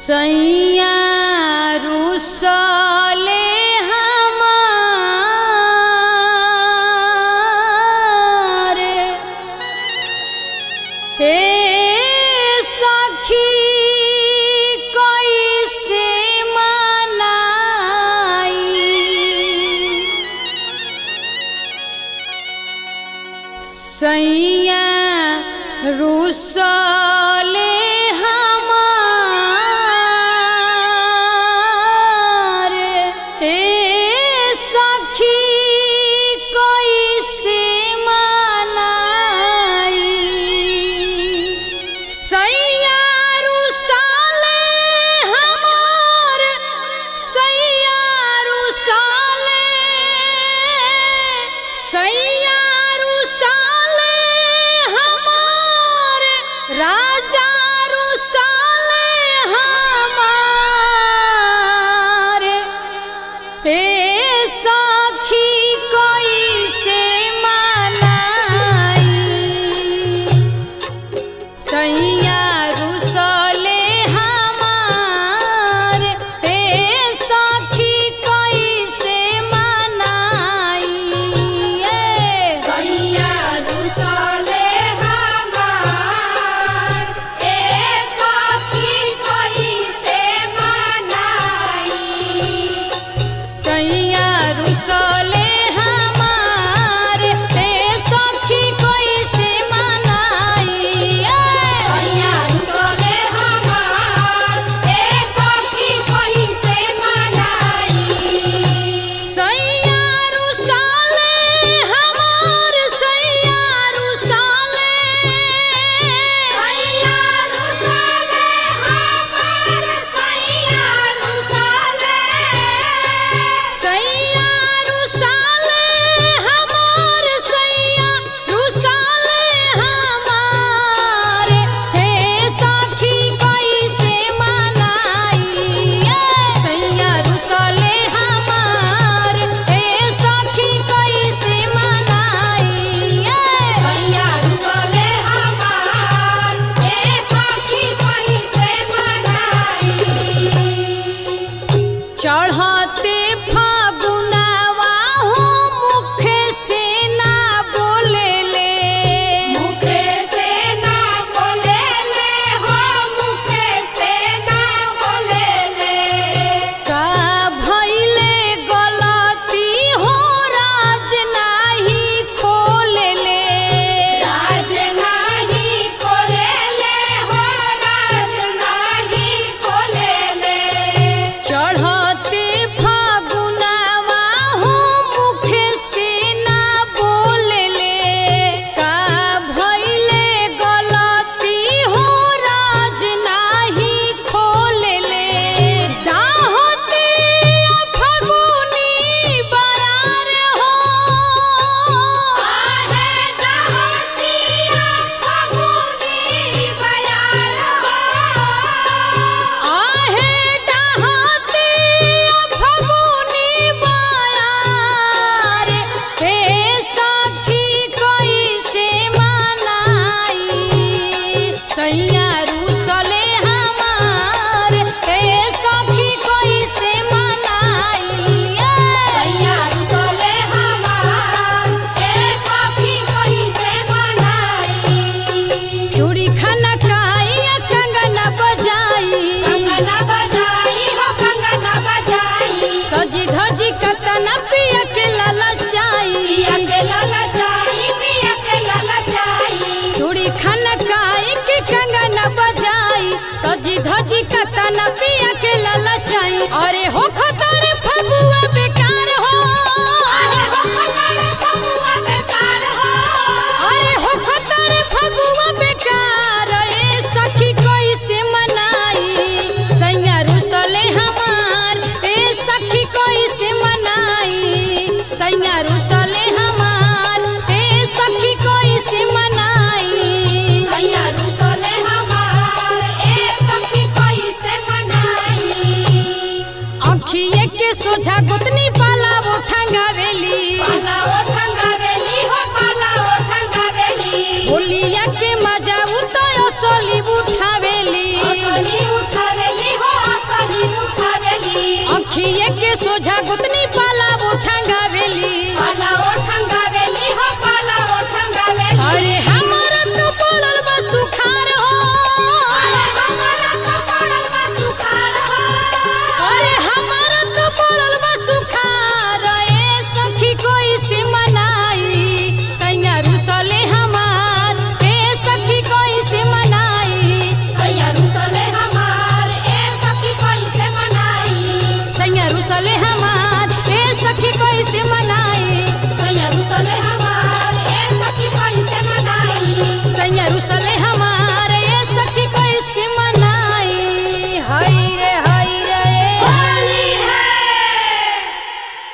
सैया रुसले हमारे हे सखी कैसे मनाई सैया रुसले राजा रुसले हमारे हे सखी कैसे मनाई सैया रुसले हमारे हे सखी कैसे मनाई सैया रुसले रुसले हमारे हे सखी कैसे मनाई सैया रुसले हमारे हे सखी कैसे मनाई सैया रुसले हमारे सैया रुसले चढ़ते फागुनवा हो मुख से ना बोले ले मुख से ना बोले ले हो मुख से ना बोले ले का भइले गलती हो राज नाही खोले ले राज नाही खोले ले हो राज नाही खोले ले चढ़ते फागुनवा हो मुख से ना बोले ले का भइले गलती हो राज नाही खोले ले दाहती फागुनी बयार हो आहे दहतिया फागुनी बयार हो आहे डहती फागुनी बयार हे सखी कैसे मनाई सैया रुसले हमारे हे सखी कैसे मनाई सैया रुसले हमारे हे सखी कैसे मनाई चूड़ी खाना खाई कंगना बजाई कंगना बजाई हो कंगना बजाई सजी धजी कतना पिया के ललचाई पिया के ललचाई पिया के ललचाई चूड़ी खाना खाई के कंगना बजाई सजी धजी कतना पिया के ललचाई अरे हो खतरे फगुआ बेकार हो अरे हो खतरे फगुआ बेकार हो अरे हो खतरे फगुआ बेकार ए सखी कैसे मनाई सैया रुसले हमार ए सखी कैसे मनाई सैया रुसले हमार ए सखी कैसे मनाई सैया रुसले हमारे हे सखी कैसे मनाई अखिए के सोझा गोतनी पाला वो ठंगावेली पाला ओ ठंगावेली हो पाला ओ ठंगावेली होलिया के मजा उतर असली उठा